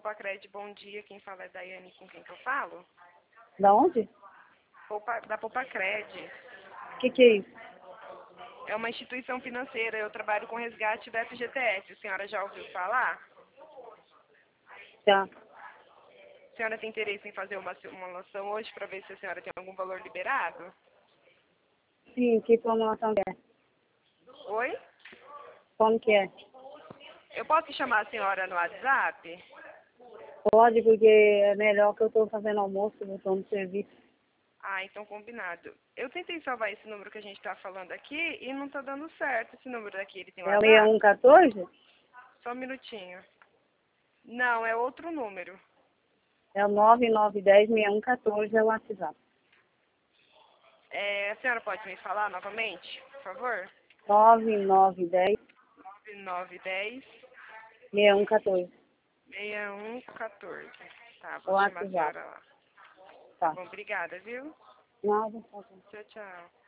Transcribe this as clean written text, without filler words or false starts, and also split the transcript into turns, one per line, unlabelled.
Poupacred, bom dia. Quem fala é Daiane, com quem que eu falo?
Da onde?
Da Poupacred.
O que é isso?
É uma instituição financeira. Eu trabalho com resgate da FGTS. A senhora já ouviu falar?
Tá.
A senhora tem interesse em fazer uma simulação hoje para ver se a senhora tem algum valor liberado?
Sim, que promoção que é?
Oi?
Como que é?
Eu posso chamar a senhora no WhatsApp?
Pode, porque é melhor que eu estou fazendo almoço, eu estou no serviço.
Ah, então combinado. Eu tentei salvar esse número que a gente está falando aqui e não está dando certo esse número daqui. Ele tem
É o
WhatsApp?
6114?
Só um minutinho. Não, é outro número.
É o 9910-6114, é o WhatsApp.
A senhora pode me falar novamente, por favor?
9910-6114.
9910
6114.
6114. Tá,
O
vou chamar a
WhatsApp.
senhora lá. Tá
Tá.
bom, obrigada, viu?
Nada, tá bom.
Tchau, tchau.